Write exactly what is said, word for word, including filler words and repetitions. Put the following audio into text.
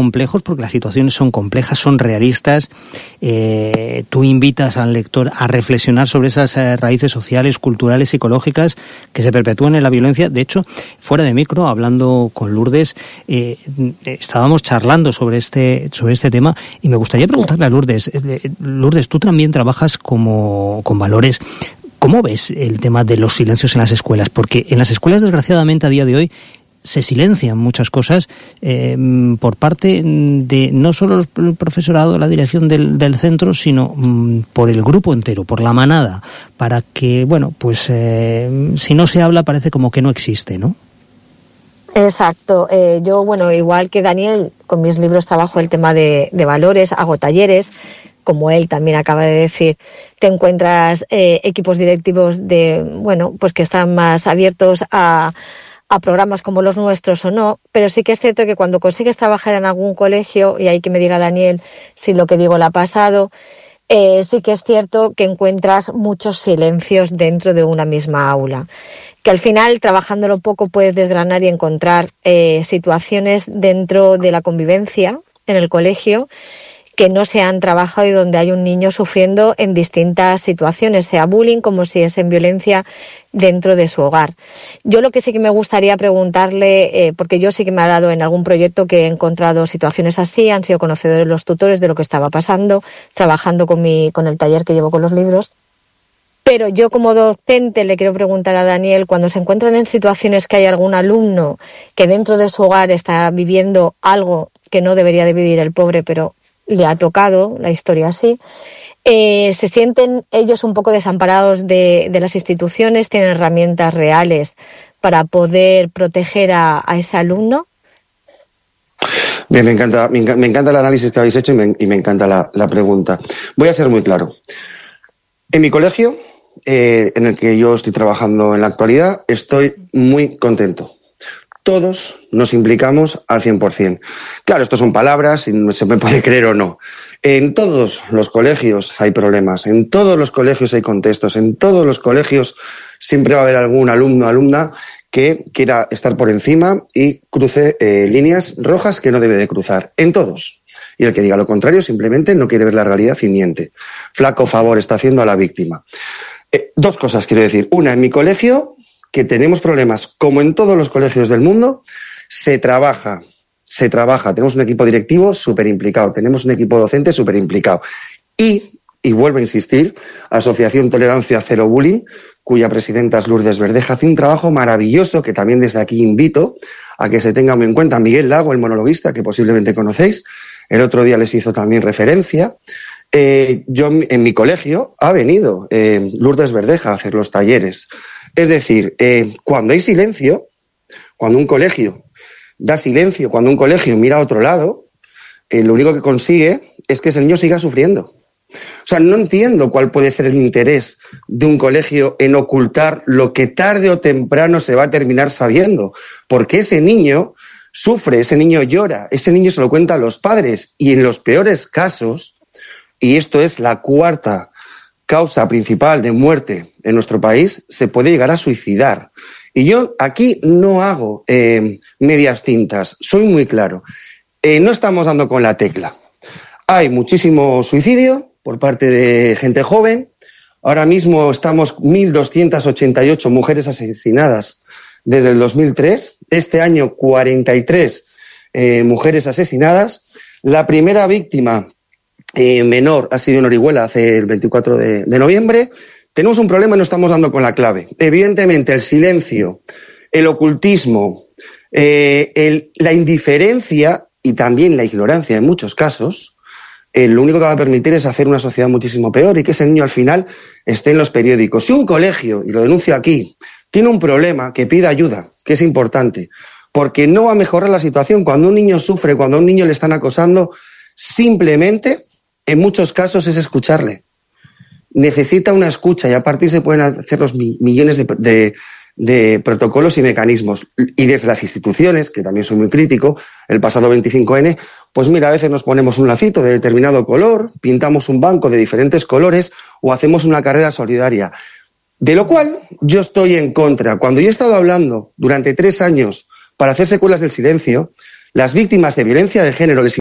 complejos porque las situaciones son complejas, son realistas. Eh, tú invitas al lector a reflexionar sobre esas eh, raíces sociales, culturales, psicológicas que se perpetúan en la violencia. De hecho, fuera de micro, hablando con Lourdes, eh, estábamos charlando sobre este sobre este tema y me gustaría preguntarle a Lourdes, eh, Lourdes, tú también trabajas como con valores. ¿Cómo ves el tema de los silencios en las escuelas? Porque en las escuelas, desgraciadamente, a día de hoy, se silencian muchas cosas eh, por parte de no solo el profesorado, la dirección del, del centro, sino mm, por el grupo entero, por la manada, para que, bueno, pues eh, si no se habla parece como que no existe, ¿no? Exacto. Eh, yo, bueno, igual que Daniel, con mis libros trabajo el tema de, de valores, hago talleres. Como él también acaba de decir, te encuentras eh, equipos directivos de, bueno, pues que están más abiertos a, a programas como los nuestros o no, pero sí que es cierto que cuando consigues trabajar en algún colegio, y ahí que me diga Daniel si lo que digo le ha pasado, eh, sí que es cierto que encuentras muchos silencios dentro de una misma aula, que al final, trabajándolo poco, puedes desgranar y encontrar eh, situaciones dentro de la convivencia en el colegio que no se han trabajado y donde hay un niño sufriendo en distintas situaciones, sea bullying como si es en violencia dentro de su hogar. Yo lo que sí que me gustaría preguntarle, eh, porque yo sí que me ha dado en algún proyecto que he encontrado situaciones así, han sido conocedores los tutores de lo que estaba pasando, trabajando con mi, con el taller que llevo con los libros. Pero yo como docente le quiero preguntar a Daniel, cuando se encuentran en situaciones que hay algún alumno que dentro de su hogar está viviendo algo que no debería de vivir el pobre, pero le ha tocado la historia así, eh, se sienten ellos un poco desamparados de, de las instituciones, tienen herramientas reales para poder proteger a, a ese alumno. Bien, me encanta, me, me encanta el análisis que habéis hecho y me, y me encanta la, la pregunta. Voy a ser muy claro. En mi colegio, eh, en el que yo estoy trabajando en la actualidad, estoy muy contento. Todos nos implicamos al cien por ciento. Claro, esto son palabras y se me puede creer o no. En todos los colegios hay problemas, en todos los colegios hay contextos, en todos los colegios siempre va a haber algún alumno o alumna que quiera estar por encima y cruce eh, líneas rojas que no debe de cruzar. En todos. Y el que diga lo contrario simplemente no quiere ver la realidad y miente. Flaco favor está haciendo a la víctima. Eh, dos cosas quiero decir. Una, en mi colegio, que tenemos problemas, como en todos los colegios del mundo, se trabaja, se trabaja. Tenemos un equipo directivo súper implicado, tenemos un equipo docente súper implicado. Y, y vuelvo a insistir, Asociación Tolerancia Cero Bullying, cuya presidenta es Lourdes Verdeja, hace un trabajo maravilloso que también desde aquí invito a que se tenga muy en cuenta. Miguel Lago, el monologuista, que posiblemente conocéis, el otro día les hizo también referencia. Eh, yo en mi colegio ha venido eh, Lourdes Verdeja a hacer los talleres. Es decir, eh, cuando hay silencio, cuando un colegio da silencio, cuando un colegio mira a otro lado, eh, lo único que consigue es que ese niño siga sufriendo. O sea, no entiendo cuál puede ser el interés de un colegio en ocultar lo que tarde o temprano se va a terminar sabiendo, porque ese niño sufre, ese niño llora, ese niño se lo cuenta a los padres y en los peores casos, y esto es la cuarta causa principal de muerte en nuestro país, se puede llegar a suicidar. Y yo aquí no hago eh, medias tintas, soy muy claro. Eh, no estamos dando con la tecla. Hay muchísimo suicidio por parte de gente joven. Ahora mismo estamos mil doscientas ochenta y ocho mujeres asesinadas desde el dos mil tres. Este año cuarenta y tres eh, mujeres asesinadas. La primera víctima Eh, menor ha sido en Orihuela hace el veinticuatro de, de noviembre. Tenemos un problema y no estamos dando con la clave. Evidentemente el silencio, el ocultismo, eh, el, la indiferencia y también la ignorancia en muchos casos, eh, lo único que va a permitir es hacer una sociedad muchísimo peor y que ese niño al final esté en los periódicos. Si un colegio, y lo denuncio aquí, tiene un problema, que pida ayuda, que es importante, porque no va a mejorar la situación. Cuando un niño sufre, cuando a un niño le están acosando, simplemente en muchos casos es escucharle. Necesita una escucha y a partir se pueden hacer los millones de, de, de protocolos y mecanismos. Y desde las instituciones, que también soy muy crítico, el pasado veinticinco ene, pues mira, a veces nos ponemos un lacito de determinado color, pintamos un banco de diferentes colores o hacemos una carrera solidaria. De lo cual yo estoy en contra. Cuando yo he estado hablando durante tres años para hacer secuelas del silencio, las víctimas de violencia de género les